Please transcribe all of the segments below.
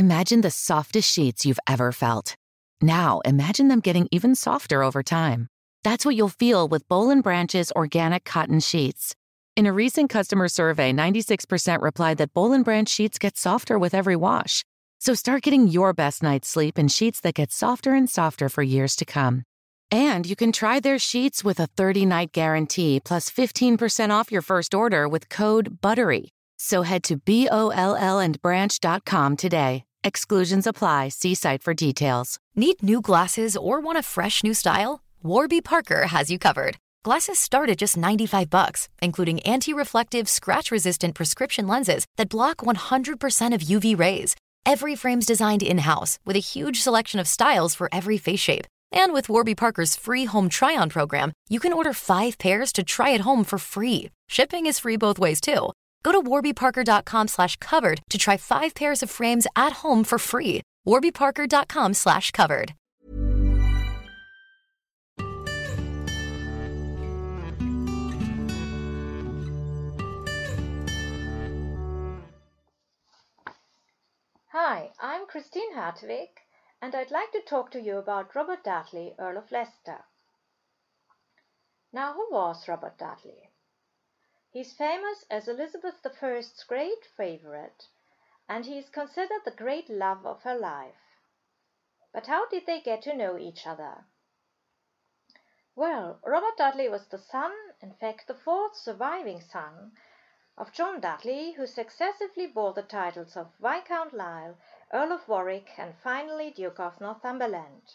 Imagine the softest sheets you've ever felt. Now, imagine them getting even softer over time. That's what you'll feel with Boll & Branch's organic cotton sheets. In a recent customer survey, 96% replied that Boll & Branch sheets get softer with every wash. So start getting your best night's sleep in sheets that get softer and softer for years to come. And you can try their sheets with a 30-night guarantee plus 15% off your first order with code BUTTERY. So head to BOLLandbranch.com today. Exclusions apply. See site for details. Need new glasses or want a fresh new style? Warby Parker has you covered. Glasses start at just $95, including anti-reflective, scratch-resistant prescription lenses that block 100% of UV rays. Every frame's designed in-house with a huge selection of styles for every face shape. And with Warby Parker's free home try-on program, you can order 5 pairs to try at home for free. Shipping is free both ways, too. Go to warbyparker.com/covered to try 5 pairs of frames at home for free. warbyparker.com/covered. Hi, I'm Christine Hartwig, and I'd like to talk to you about Robert Dudley, Earl of Leicester. Now, who was Robert Dudley? He's famous as Elizabeth I's great favorite, and he is considered the great love of her life. But how did they get to know each other? Well, Robert Dudley was the son, in fact the 4th surviving son, of John Dudley, who successively bore the titles of Viscount Lisle, Earl of Warwick, and finally Duke of Northumberland.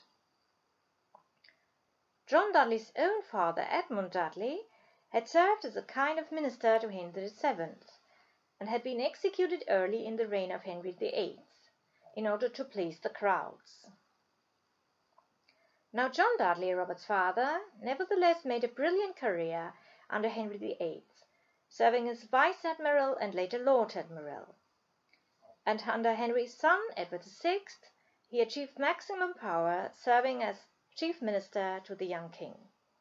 John Dudley's own father, Edmund Dudley, had served as a kind of minister to Henry VII, and had been executed early in the reign of Henry VIII, in order to please the crowds. Now John Dudley, Robert's father, nevertheless made a brilliant career under Henry VIII, serving as Vice Admiral and later Lord Admiral. And under Henry's son, Edward VI, he achieved maximum power, serving as Chief Minister to the young king.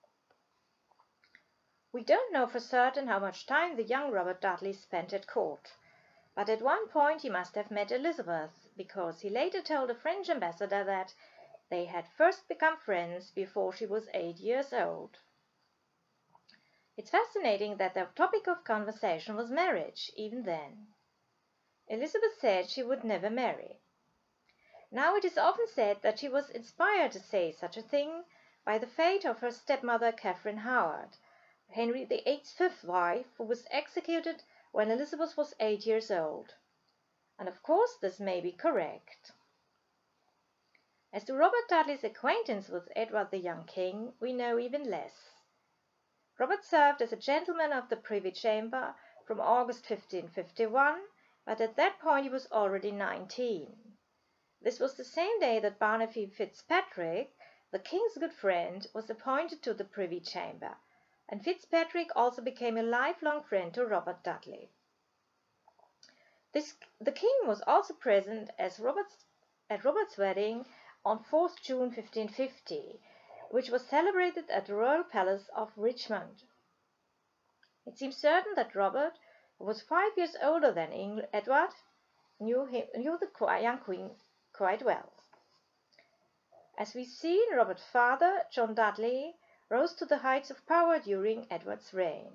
We don't know for certain how much time the young Robert Dudley spent at court, but at one point he must have met Elizabeth, because he later told a French ambassador that they had first become friends before she was 8 years old. It's fascinating that the topic of conversation was marriage, even then. Elizabeth said she would never marry. Now it is often said that she was inspired to say such a thing by the fate of her stepmother Catherine Howard, Henry VIII's 5th wife, who was executed when Elizabeth was 8 years old. And of course this may be correct. As to Robert Dudley's acquaintance with Edward the young king, we know even less. Robert served as a gentleman of the Privy Chamber from August 1551, but at that point he was already 19. This was the same day that Barnaby Fitzpatrick, the king's good friend, was appointed to the Privy Chamber, and Fitzpatrick also became a lifelong friend to Robert Dudley. The king was also present at Robert's wedding on 4th June 1550, which was celebrated at the Royal Palace of Richmond. It seems certain that Robert, who was 5 years older than Edward, knew the young queen quite well. As we've seen, Robert's father, John Dudley, rose to the heights of power during Edward's reign.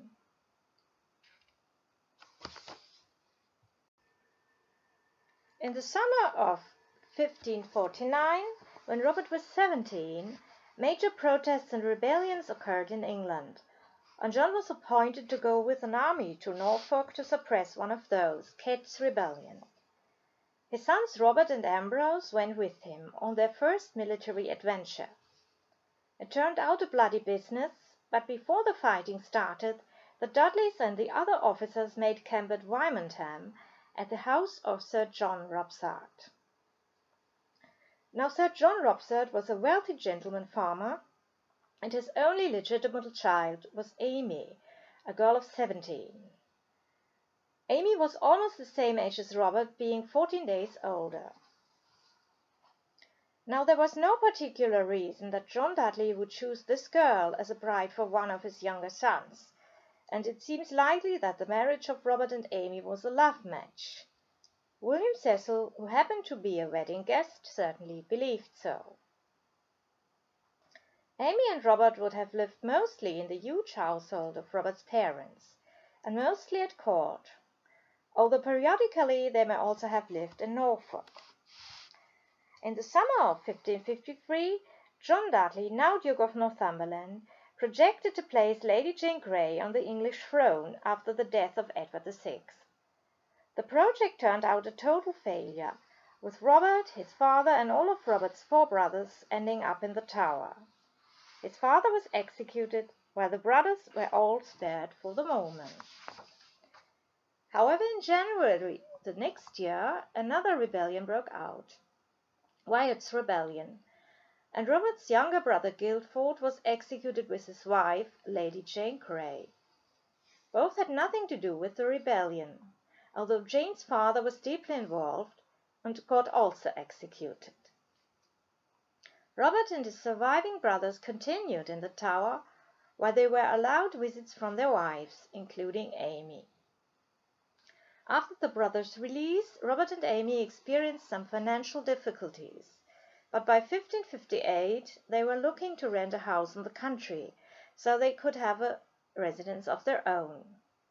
In the summer of 1549, when Robert was 17, major protests and rebellions occurred in England, and John was appointed to go with an army to Norfolk to suppress one of those, Catt's Rebellion. His sons Robert and Ambrose went with him on their first military adventure. It turned out a bloody business, but before the fighting started, the Dudleys and the other officers made camp at Wymondham at the house of Sir John Robsart. Now Sir John Robsart was a wealthy gentleman farmer, and his only legitimate child was Amy, a girl of 17. Amy was almost the same age as Robert, being 14 days older. Now there was no particular reason that John Dudley would choose this girl as a bride for one of his younger sons, and it seems likely that the marriage of Robert and Amy was a love match. William Cecil, who happened to be a wedding guest, certainly believed so. Amy and Robert would have lived mostly in the huge household of Robert's parents, and mostly at court, although periodically they may also have lived in Norfolk. In the summer of 1553, John Dudley, now Duke of Northumberland, projected to place Lady Jane Grey on the English throne after the death of Edward VI. The project turned out a total failure, with Robert, his father, and all of Robert's 4 brothers ending up in the Tower. His father was executed, while the brothers were all spared for the moment. However, in January the next year, another rebellion broke out, Wyatt's Rebellion, and Robert's younger brother Guildford was executed with his wife, Lady Jane Grey. Both had nothing to do with the rebellion, although Jane's father was deeply involved and got also executed. Robert and his surviving brothers continued in the Tower, where they were allowed visits from their wives, including Amy. After the brothers' release, Robert and Amy experienced some financial difficulties, but by 1558 they were looking to rent a house in the country, so they could have a residence of their own.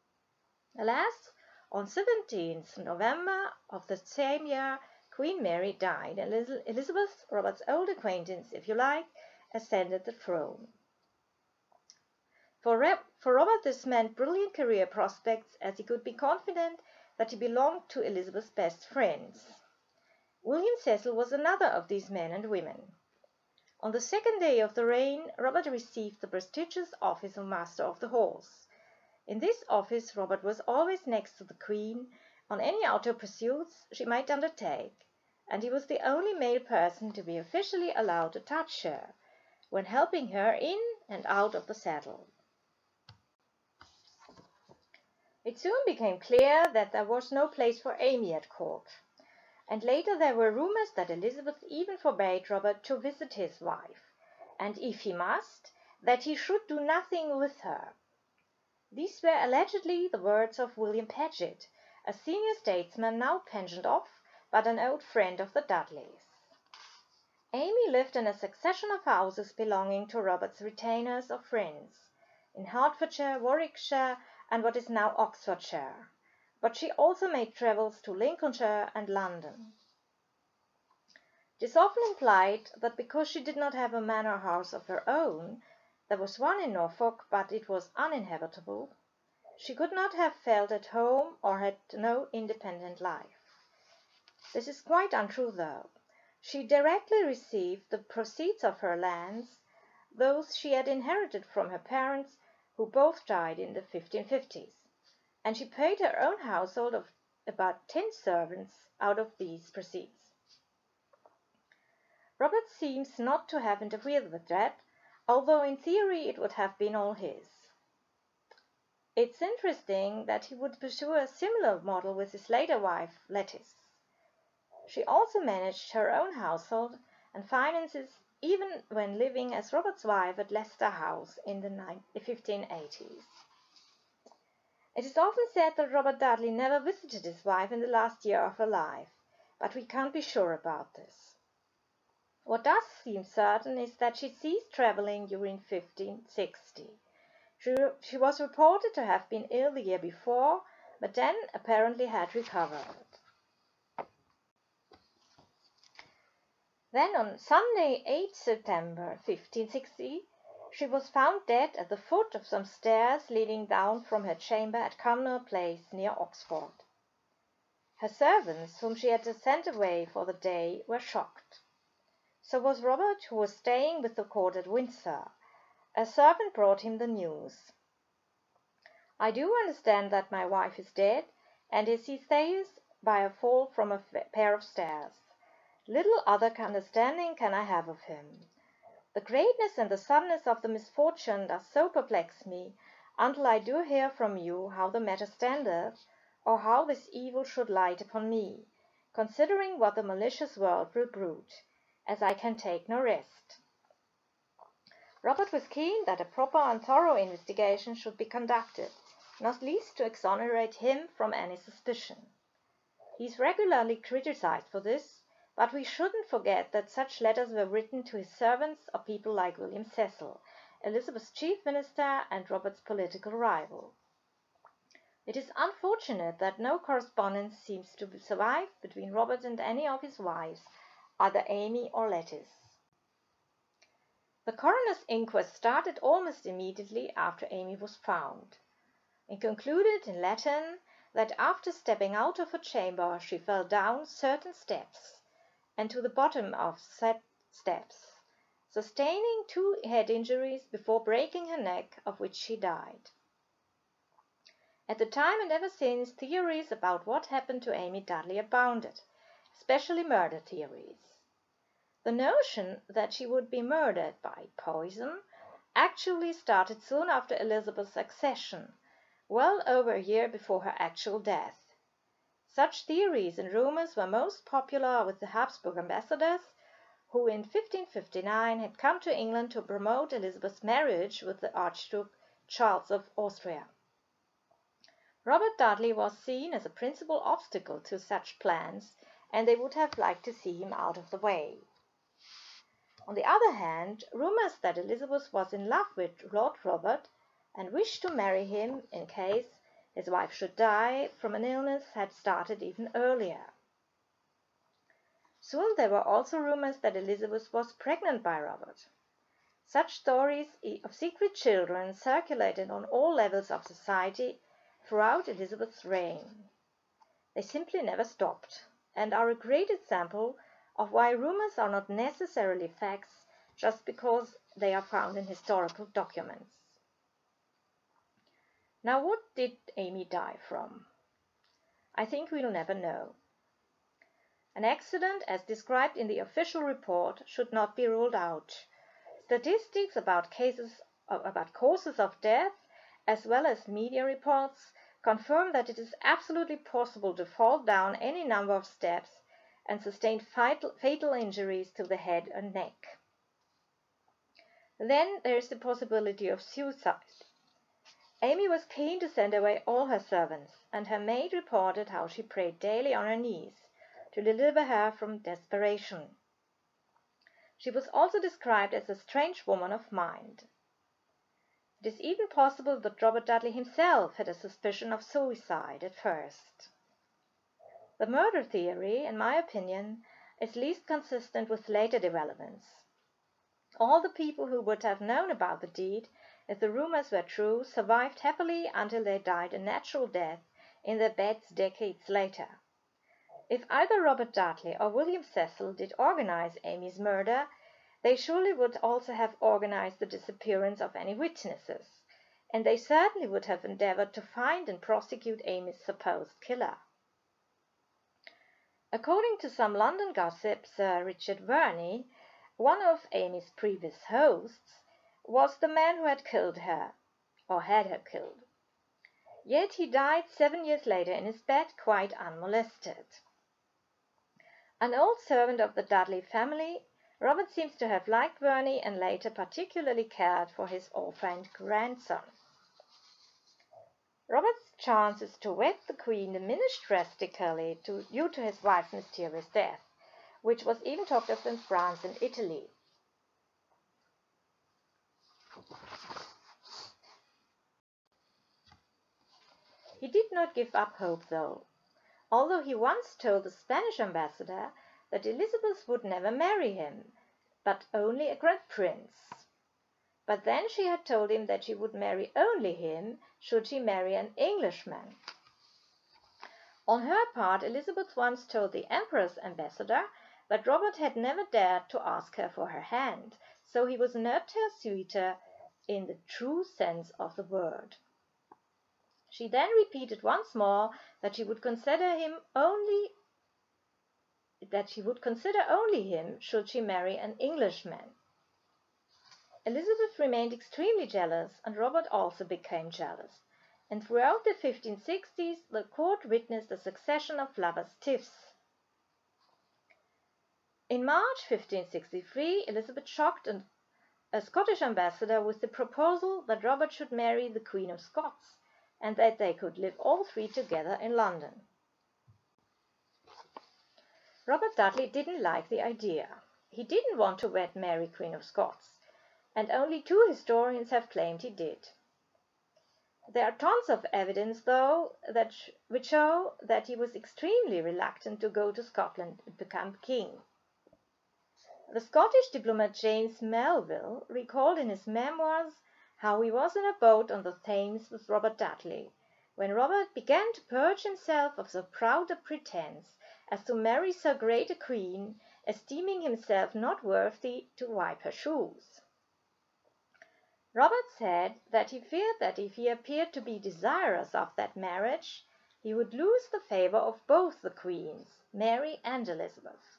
Alas, on 17th November of the same year, Queen Mary died, and Elizabeth, Robert's old acquaintance, if you like, ascended the throne. For Robert this meant brilliant career prospects, as he could be confident that he belonged to Elizabeth's best friends. William Cecil was another of these men and women. On the second day of the reign, Robert received the prestigious office of Master of the Horse. In this office Robert was always next to the Queen on any outdoor pursuits she might undertake, and he was the only male person to be officially allowed to touch her when helping her in and out of the saddle. It soon became clear that there was no place for Amy at court, and later there were rumors that Elizabeth even forbade Robert to visit his wife, and if he must, that he should do nothing with her. These were allegedly the words of William Paget, a senior statesman now pensioned off, but an old friend of the Dudleys. Amy lived in a succession of houses belonging to Robert's retainers or friends, in Hertfordshire, Warwickshire, and what is now Oxfordshire, but she also made travels to Lincolnshire and London. It is often implied that because she did not have a manor house of her own, there was one in Norfolk, but it was uninhabitable, she could not have felt at home or had no independent life. This is quite untrue, though. She directly received the proceeds of her lands, those she had inherited from her parents, who both died in the 1550s, and she paid her own household of about 10 servants out of these proceeds. Robert seems not to have interfered with that, although in theory it would have been all his. It's interesting that he would pursue a similar model with his later wife, Lettice. She also managed her own household and finances even when living as Robert's wife at Leicester House in the 1580s. It is often said that Robert Dudley never visited his wife in the last year of her life, but we can't be sure about this. What does seem certain is that she ceased travelling during 1560. She was reported to have been ill the year before, but then apparently had recovered. Then on Sunday, 8 September 1560, she was found dead at the foot of some stairs leading down from her chamber at Cumnor Place near Oxford. Her servants, whom she had sent away for the day, were shocked. So was Robert, who was staying with the court at Windsor. A servant brought him the news. "I do understand that my wife is dead, and he says by a fall from a pair of stairs. Little other understanding can I have of him. The greatness and the suddenness of the misfortune does so perplex me, until I do hear from you how the matter standeth, or how this evil should light upon me, considering what the malicious world will bruit, as I can take no rest." Robert was keen that a proper and thorough investigation should be conducted, not least to exonerate him from any suspicion. He is regularly criticized for this, but we shouldn't forget that such letters were written to his servants or people like William Cecil, Elizabeth's chief minister and Robert's political rival. It is unfortunate that no correspondence seems to survive between Robert and any of his wives, either Amy or Lettice. The coroner's inquest started almost immediately after Amy was found. It concluded in Latin that after stepping out of her chamber she fell down certain steps, and to the bottom of said steps, sustaining 2 head injuries before breaking her neck, of which she died. At the time and ever since, theories about what happened to Amy Dudley abounded, especially murder theories. The notion that she would be murdered by poison actually started soon after Elizabeth's accession, well over a year before her actual death. Such theories and rumors were most popular with the Habsburg ambassadors, who in 1559 had come to England to promote Elizabeth's marriage with the Archduke Charles of Austria. Robert Dudley was seen as a principal obstacle to such plans, and they would have liked to see him out of the way. On the other hand, rumors that Elizabeth was in love with Lord Robert and wished to marry him in case his wife should die from an illness had started even earlier. Soon there were also rumors that Elizabeth was pregnant by Robert. Such stories of secret children circulated on all levels of society throughout Elizabeth's reign. They simply never stopped, and are a great example of why rumors are not necessarily facts just because they are found in historical documents. Now, what did Amy die from? I think we'll never know. An accident, as described in the official report, should not be ruled out. Statistics about causes of death, as well as media reports, confirm that it is absolutely possible to fall down any number of steps and sustain fatal injuries to the head and neck. Then there is the possibility of suicide. Amy was keen to send away all her servants, and her maid reported how she prayed daily on her knees to deliver her from desperation. She was also described as a strange woman of mind. It is even possible that Robert Dudley himself had a suspicion of suicide at first. The murder theory, in my opinion, is least consistent with later developments. All the people who would have known about the deed, if the rumors were true, survived happily until they died a natural death in their beds decades later. If either Robert Dudley or William Cecil did organize Amy's murder, they surely would also have organized the disappearance of any witnesses, and they certainly would have endeavored to find and prosecute Amy's supposed killer. According to some London gossip, Sir Richard Verney, one of Amy's previous hosts, was the man who had killed her, or had her killed. Yet he died 7 years later in his bed quite unmolested. An old servant of the Dudley family, Robert seems to have liked Verney and later particularly cared for his orphaned grandson. Robert's chances to wed the Queen diminished drastically due to his wife's mysterious death, which was even talked of in France and Italy. He did not give up hope, though, although he once told the Spanish ambassador that Elizabeth would never marry him, but only a grand prince. But then she had told him that she would marry only him should she marry an Englishman. On her part, Elizabeth once told the Emperor's ambassador that Robert had never dared to ask her for her hand, so he was not her suitor in the true sense of the word. She then repeated once more that she would consider only him should she marry an Englishman. Elizabeth remained extremely jealous, and Robert also became jealous, and throughout the 1560s the court witnessed a succession of lovers' tiffs. In March 1563, Elizabeth shocked a Scottish ambassador with the proposal that Robert should marry the Queen of Scots, and that they could live all three together in London. Robert Dudley didn't like the idea. He didn't want to wed Mary, Queen of Scots, and only 2 historians have claimed he did. There are tons of evidence, though, which show that he was extremely reluctant to go to Scotland and become king. The Scottish diplomat James Melville recalled in his memoirs how he was in a boat on the Thames with Robert Dudley, when Robert began to purge himself of so proud a pretence as to marry so great a queen, esteeming himself not worthy to wipe her shoes. Robert said that he feared that if he appeared to be desirous of that marriage, he would lose the favor of both the queens, Mary and Elizabeth.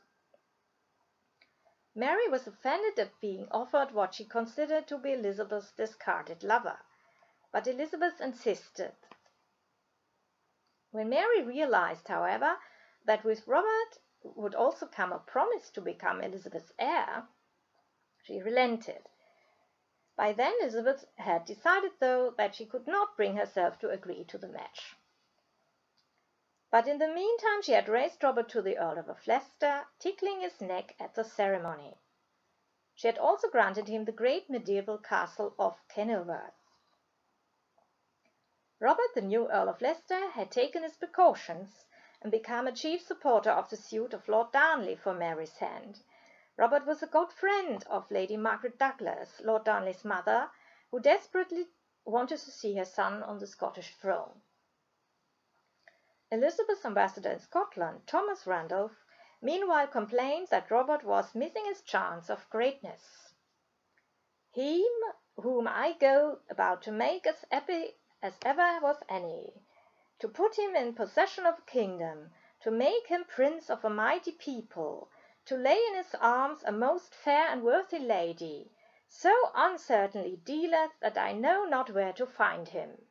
Mary was offended at being offered what she considered to be Elizabeth's discarded lover, but Elizabeth insisted. When Mary realized, however, that with Robert would also come a promise to become Elizabeth's heir, she relented. By then Elizabeth had decided, though, that she could not bring herself to agree to the match. But in the meantime she had raised Robert to the Earl of Leicester, tickling his neck at the ceremony. She had also granted him the great medieval castle of Kenilworth. Robert, the new Earl of Leicester, had taken his precautions and become a chief supporter of the suit of Lord Darnley for Mary's hand. Robert was a good friend of Lady Margaret Douglas, Lord Darnley's mother, who desperately wanted to see her son on the Scottish throne. Elizabeth's ambassador in Scotland, Thomas Randolph, meanwhile complained that Robert was missing his chance of greatness. "Him whom I go about to make as happy as ever was any, to put him in possession of a kingdom, to make him prince of a mighty people, to lay in his arms a most fair and worthy lady, so uncertainly dealeth that I know not where to find him."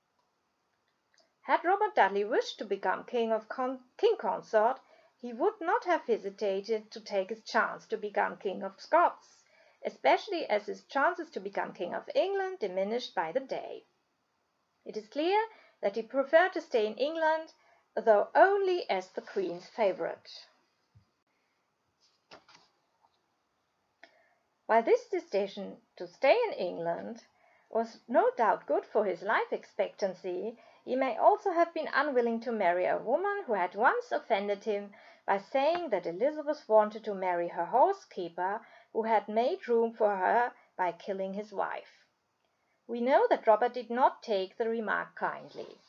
Had Robert Dudley wished to become king consort, he would not have hesitated to take his chance to become King of Scots, especially as his chances to become King of England diminished by the day. It is clear that he preferred to stay in England, though only as the Queen's favourite. While this decision to stay in England was no doubt good for his life expectancy, he may also have been unwilling to marry a woman who had once offended him by saying that Elizabeth wanted to marry her horsekeeper, who had made room for her by killing his wife. We know that Robert did not take the remark kindly.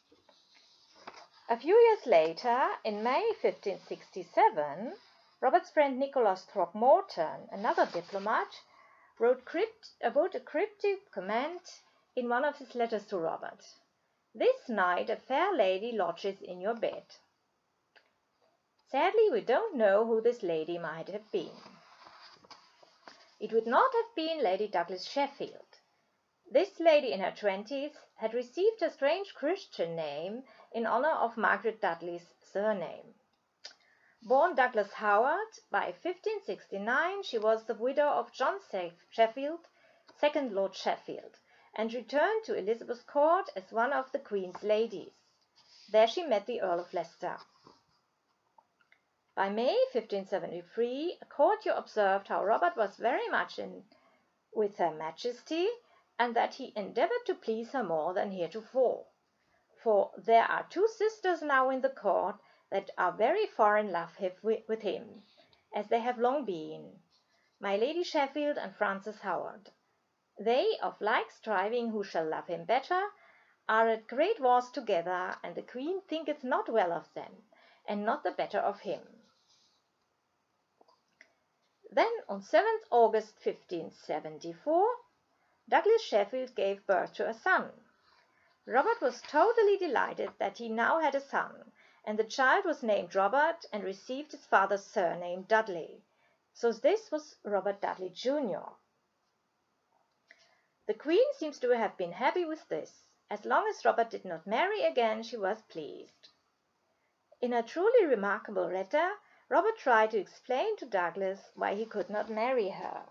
A few years later, in May 1567, Robert's friend Nicholas Throckmorton, another diplomat, wrote a cryptic comment in one of his letters to Robert. "This night a fair lady lodges in your bed." Sadly, we don't know who this lady might have been. It would not have been Lady Douglas Sheffield. This lady in her 20s had received a strange Christian name in honor of Margaret Dudley's surname. Born Douglas Howard, by 1569 she was the widow of John Sheffield, 2nd Lord Sheffield, and returned to Elizabeth's court as one of the Queen's ladies. There she met the Earl of Leicester. By May 1573, a courtier observed how Robert was very much in with Her Majesty, and that he endeavoured to please her more than heretofore. For there are 2 sisters now in the court that are very far in love with him, as they have long been, my Lady Sheffield and Frances Howard. They, of like striving who shall love him better, are at great wars together, and the Queen thinketh not well of them, and not the better of him. Then, on 7th August 1574, Douglas Sheffield gave birth to a son. Robert was totally delighted that he now had a son, and the child was named Robert and received his father's surname Dudley. So this was Robert Dudley Jr. The Queen seems to have been happy with this. As long as Robert did not marry again, she was pleased. In a truly remarkable letter, Robert tried to explain to Douglas why he could not marry her.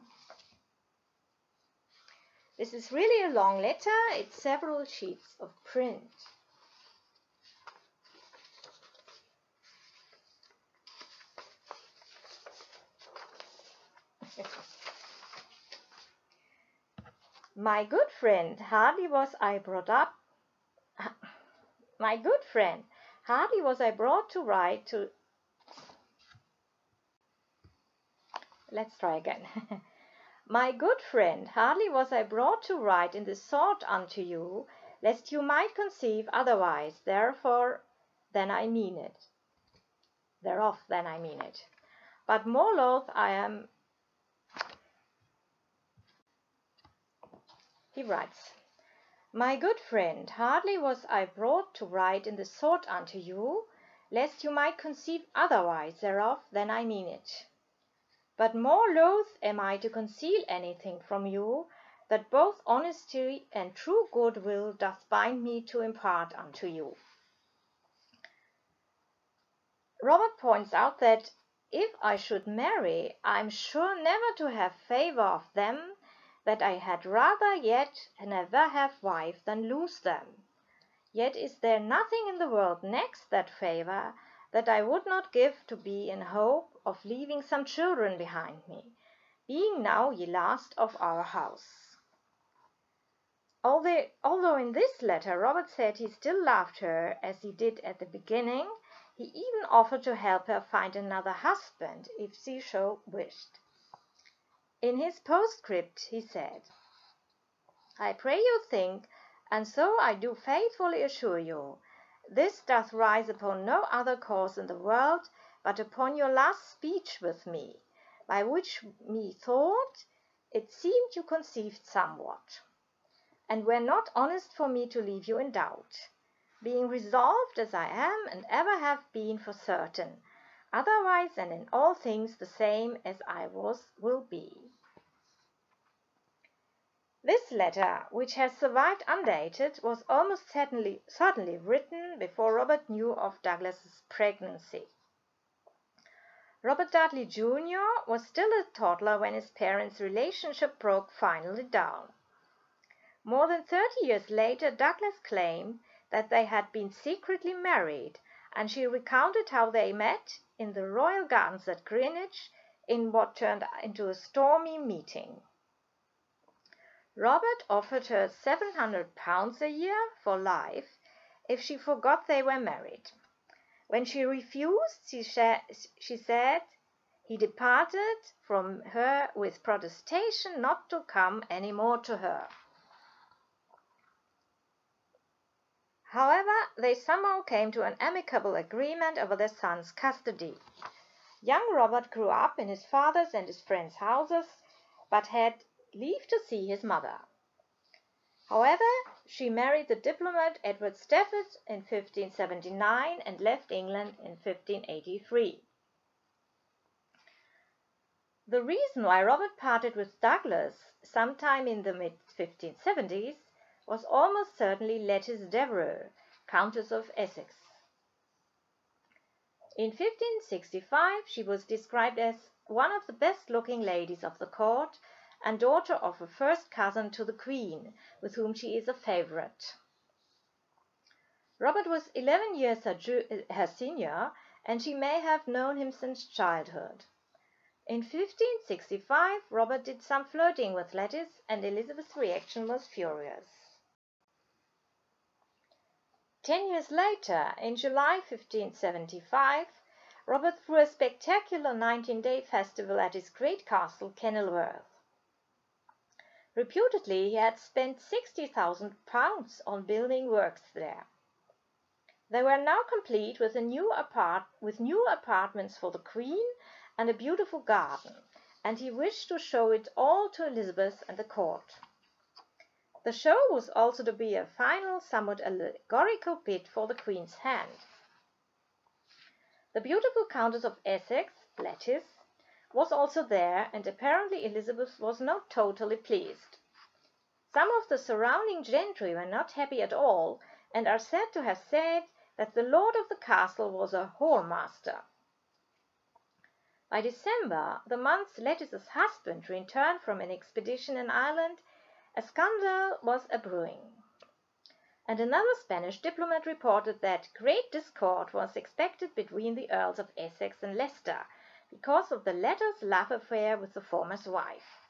This is really a long letter. It's several sheets of print. My good friend, hardly was I brought up. My good friend, hardly was I brought to write to. Let's try again. My good friend, hardly was I brought to write in this sort unto you, lest you might conceive otherwise, therefore than I mean it. Thereof than I mean it. But more loath I am. He writes, My good friend, hardly was I brought to write in this sort unto you, lest you might conceive otherwise thereof than I mean it. But more loath am I to conceal anything from you, that both honesty and true goodwill doth bind me to impart unto you. Robert points out that if I should marry, I am sure never to have favour of them, that I had rather yet never have wife than lose them. Yet is there nothing in the world next that favour that I would not give to be in hope of leaving some children behind me, being now ye last of our house. Although in this letter Robert said he still loved her as he did at the beginning, he even offered to help her find another husband if she so wished. In his postscript he said, I pray you think, and so I do faithfully assure you, this doth rise upon no other cause in the world, but upon your last speech with me, by which methought it seemed you conceived somewhat, and were not honest for me to leave you in doubt, being resolved as I am and ever have been for certain, otherwise and in all things the same as I will be. This letter, which has survived undated, was almost certainly written before Robert knew of Douglas's pregnancy. Robert Dudley Jr. was still a toddler when his parents' relationship broke finally down. More than 30 years later, Douglas claimed that they had been secretly married, and she recounted how they met in the Royal Gardens at Greenwich in what turned into a stormy meeting. Robert offered her £700 a year for life if she forgot they were married. When she refused, she said he departed from her with protestation not to come any more to her. However, they somehow came to an amicable agreement over their son's custody. Young Robert grew up in his father's and his friends' houses, but had leave to see his mother. However, she married the diplomat Edward Stafford in 1579 and left England in 1583. The reason why Robert parted with Douglas sometime in the mid-1570s was almost certainly Lettice Devereux, Countess of Essex. In 1565 she was described as one of the best-looking ladies of the court and daughter of a first cousin to the Queen, with whom she is a favourite. Robert was 11 years her senior, and she may have known him since childhood. In 1565, Robert did some flirting with Lettice, and Elizabeth's reaction was furious. 10 years later, in July 1575, Robert threw a spectacular 19-day festival at his great castle, Kenilworth. Reputedly, he had spent £60,000 on building works there. They were now complete with new apartments for the Queen and a beautiful garden, and he wished to show it all to Elizabeth and the court. The show was also to be a final, somewhat allegorical bid for the Queen's hand. The beautiful Countess of Essex, Lettice, was also there, and apparently Elizabeth was not totally pleased. Some of the surrounding gentry were not happy at all, and are said to have said that the lord of the castle was a whoremaster. By December, the month Lettice's husband returned from an expedition in Ireland, a scandal was a-brewing, and another Spanish diplomat reported that great discord was expected between the Earls of Essex and Leicester, because of the latter's love affair with the former's wife.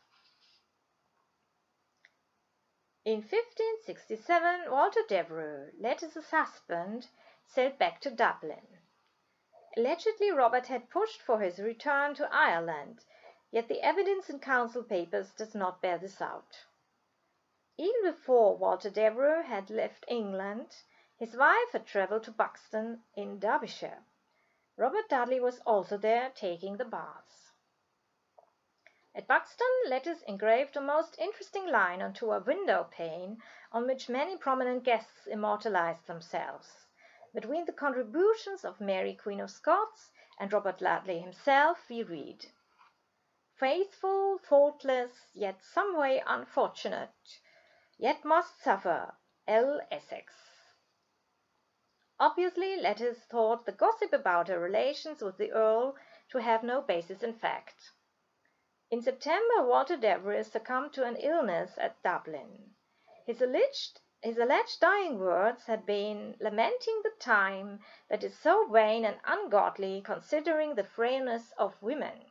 In 1567, Walter Devereux, Lettice's husband, sailed back to Dublin. Allegedly, Robert had pushed for his return to Ireland, yet the evidence in council papers does not bear this out. Even before Walter Devereux had left England, his wife had travelled to Buxton in Derbyshire. Robert Dudley was also there taking the baths. At Buxton, Lettice engraved a most interesting line onto a window pane on which many prominent guests immortalized themselves. Between the contributions of Mary Queen of Scots and Robert Dudley himself, we read, "Faithful, faultless, yet some way unfortunate, yet must suffer, L. Essex." Obviously, Lettice thought the gossip about her relations with the Earl to have no basis in fact. In September, Walter Devereux succumbed to an illness at Dublin. His alleged dying words had been lamenting the time that is so vain and ungodly, considering the frailness of women.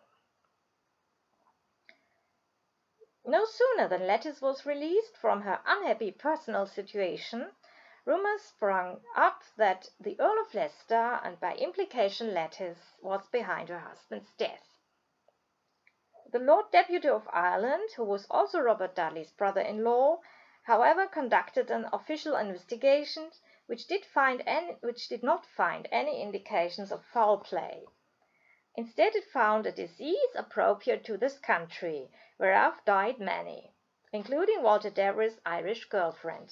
No sooner than Lettice was released from her unhappy personal situation, rumours sprung up that the Earl of Leicester, and by implication Lettice, was behind her husband's death. The Lord Deputy of Ireland, who was also Robert Dudley's brother-in-law, however, conducted an official investigation which did not find any indications of foul play. Instead, it found a disease appropriate to this country, whereof died many, including Walter Devereux's Irish girlfriend.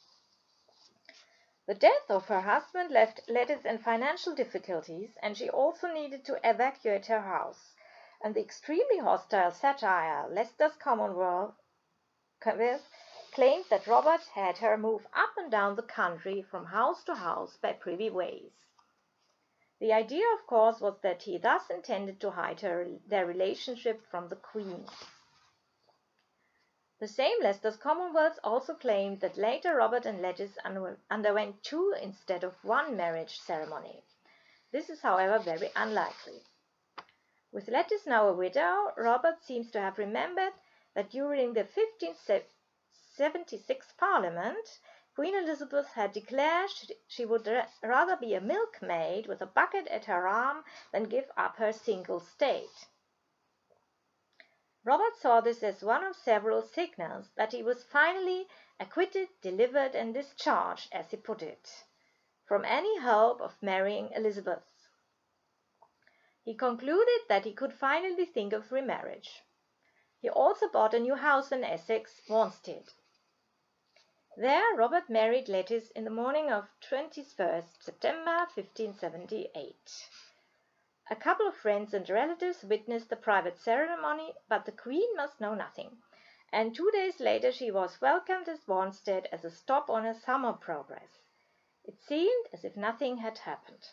The death of her husband left Lettice in financial difficulties, and she also needed to evacuate her house, and the extremely hostile satire Leicester's Commonwealth claimed that Robert had her move up and down the country from house to house by privy ways. The idea, of course, was that he thus intended to hide their relationship from the Queen. The same Leicester's Commonwealth also claimed that later Robert and Lettice underwent 2 instead of 1 marriage ceremony. This is, however, very unlikely. With Lettice now a widow, Robert seems to have remembered that during the 1576 Parliament, Queen Elizabeth had declared she would rather be a milkmaid with a bucket at her arm than give up her single state. Robert saw this as one of several signals that he was finally acquitted, delivered, and discharged, as he put it, from any hope of marrying Elizabeth. He concluded that he could finally think of remarriage. He also bought a new house in Essex, Wanstead. There Robert married Lettice in the morning of 21st September 1578. A couple of friends and relatives witnessed the private ceremony, but the Queen must know nothing, and 2 days later she was welcomed at Wanstead as a stop on her summer progress. It seemed as if nothing had happened.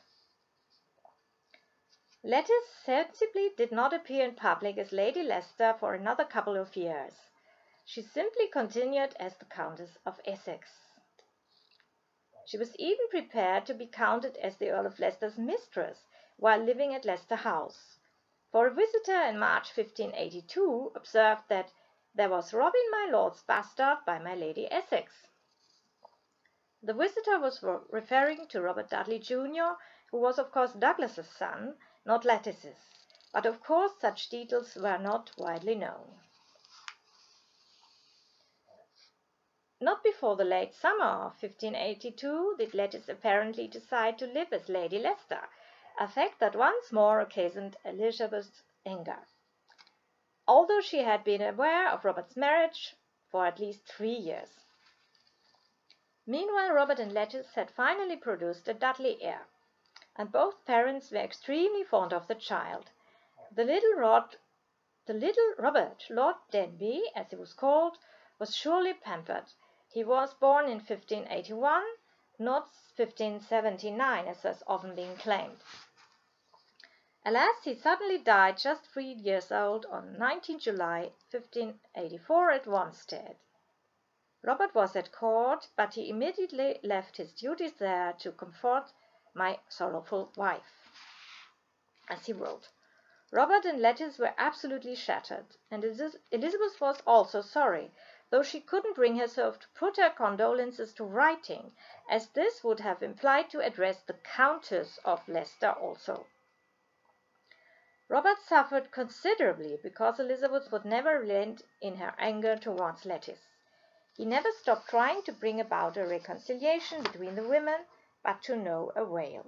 Lettice sensibly did not appear in public as Lady Leicester for another couple of years. She simply continued as the Countess of Essex. She was even prepared to be counted as the Earl of Leicester's mistress while living at Leicester House, for a visitor in March 1582 observed that there was Robin my lord's bastard by my Lady Essex. The visitor was referring to Robert Dudley Jr., who was of course Douglas's son, not Lettice's, but of course such details were not widely known. Not before the late summer of 1582 did Lettice apparently decide to live as Lady Leicester, a fact that once more occasioned Elizabeth's anger, although she had been aware of Robert's marriage for at least 3 years. Meanwhile, Robert and Lettice had finally produced a Dudley heir, and both parents were extremely fond of the child. The little Robert, Lord Denbigh, as he was called, was surely pampered. He was born in 1581, not 1579, as has often been claimed. Alas, he suddenly died just 3 years old on 19 July 1584 at Wanstead. Robert was at court, but he immediately left his duties there to comfort my sorrowful wife, as he wrote. Robert and Lettice were absolutely shattered, and Elizabeth was also sorry, though she couldn't bring herself to put her condolences to writing, as this would have implied to address the Countess of Leicester also. Robert suffered considerably because Elizabeth would never relent in her anger towards Lettice. He never stopped trying to bring about a reconciliation between the women, but to no avail.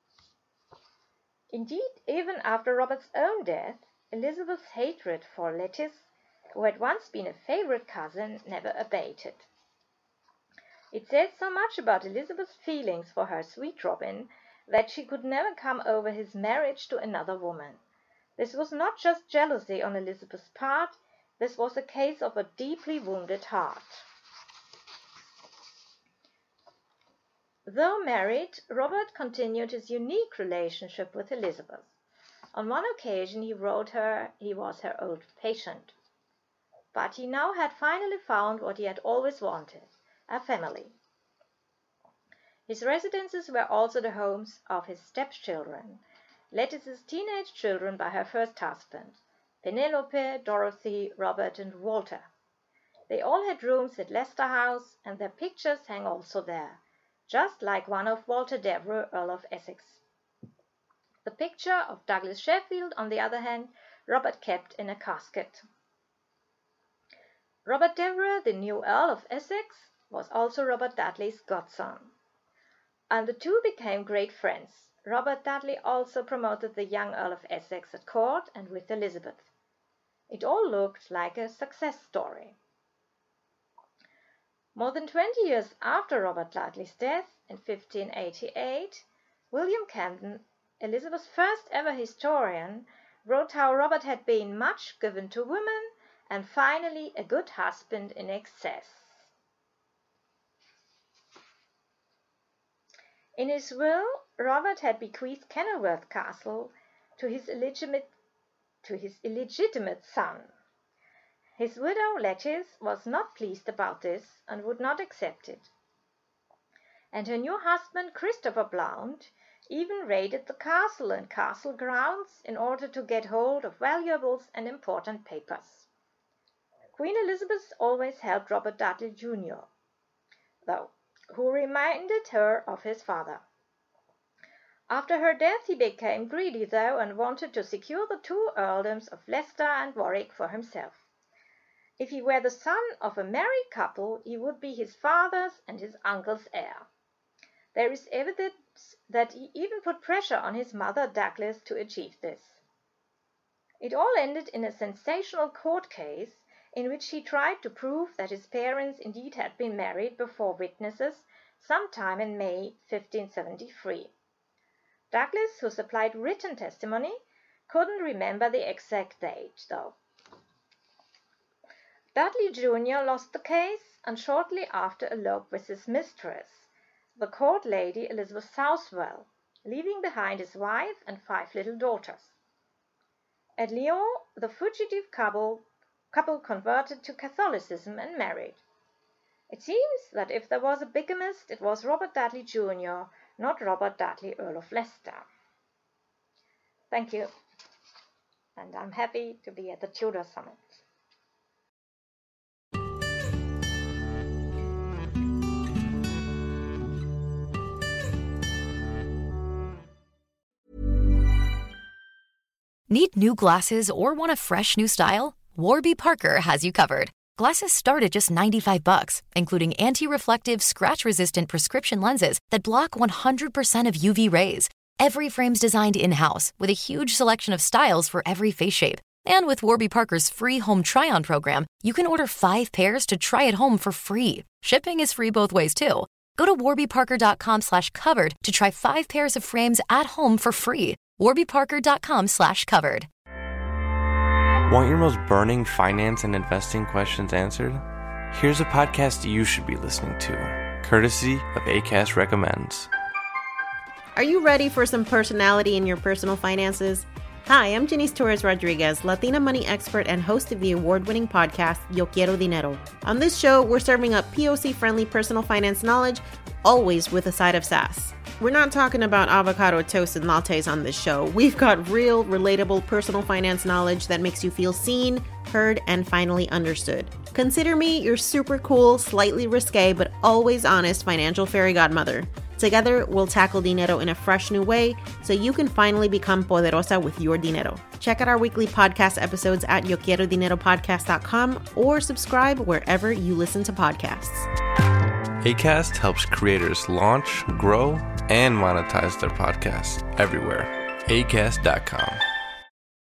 Indeed, even after Robert's own death, Elizabeth's hatred for Lettice, who had once been a favourite cousin, never abated. It says so much about Elizabeth's feelings for her sweet Robin that she could never come over his marriage to another woman. This was not just jealousy on Elizabeth's part, this was a case of a deeply wounded heart. Though married, Robert continued his unique relationship with Elizabeth. On one occasion he wrote her he was her old patient. But he now had finally found what he had always wanted, a family. His residences were also the homes of his stepchildren, Lettice's teenage children by her first husband, Penelope, Dorothy, Robert, and Walter. They all had rooms at Leicester House, and their pictures hang also there, just like one of Walter Devereux, Earl of Essex. The picture of Douglas Sheffield, on the other hand, Robert kept in a casket. Robert Devereux, the new Earl of Essex, was also Robert Dudley's godson, and the two became great friends. Robert Dudley also promoted the young Earl of Essex at court and with Elizabeth. It all looked like a success story. More than 20 years after Robert Dudley's death, in 1588, William Camden, Elizabeth's first ever historian, wrote how Robert had been much given to women and finally a good husband in excess. In his will, Robert had bequeathed Kenilworth Castle to his illegitimate son. His widow, Lettice, was not pleased about this and would not accept it. And her new husband, Christopher Blount, even raided the castle and castle grounds in order to get hold of valuables and important papers. Queen Elizabeth always helped Robert Dudley Jr., though, who reminded her of his father. After her death he became greedy, though, and wanted to secure the two earldoms of Leicester and Warwick for himself. If he were the son of a married couple, he would be his father's and his uncle's heir. There is evidence that he even put pressure on his mother Douglas to achieve this. It all ended in a sensational court case in which he tried to prove that his parents indeed had been married before witnesses sometime in May 1573. Douglas, who supplied written testimony, couldn't remember the exact date, though. Dudley Jr. lost the case and shortly after eloped with his mistress, the court lady Elizabeth Southwell, leaving behind his wife and 5 little daughters. At Lyon, the fugitive couple converted to Catholicism and married. It seems that if there was a bigamist, it was Robert Dudley Jr., not Robert Dudley, Earl of Leicester. Thank you, and I'm happy to be at the Tudor Summit. Need new glasses or want a fresh new style? Warby Parker has you covered. Glasses start at just $95, including anti-reflective, scratch-resistant prescription lenses that block 100% of UV rays. Every frame's designed in-house with a huge selection of styles for every face shape. And with Warby Parker's free home try-on program, you can order 5 pairs to try at home for free. Shipping is free both ways, too. Go to warbyparker.com/covered to try 5 pairs of frames at home for free. warbyparker.com/covered. Want your most burning finance and investing questions answered? Here's a podcast you should be listening to, courtesy of Acast Recommends. Are you ready for some personality in your personal finances? Hi, I'm Janice Torres-Rodriguez, Latina money expert and host of the award-winning podcast, Yo Quiero Dinero. On this show, we're serving up POC-friendly personal finance knowledge, always with a side of sass. We're not talking about avocado toast and lattes on this show. We've got real, relatable personal finance knowledge that makes you feel seen, heard, and finally understood. Consider me your super cool, slightly risque, but always honest financial fairy godmother. Together, we'll tackle dinero in a fresh new way so you can finally become poderosa with your dinero. Check out our weekly podcast episodes at YoQuieroDineroPodcast.com or subscribe wherever you listen to podcasts. Acast helps creators launch, grow, and monetize their podcasts everywhere. Acast.com.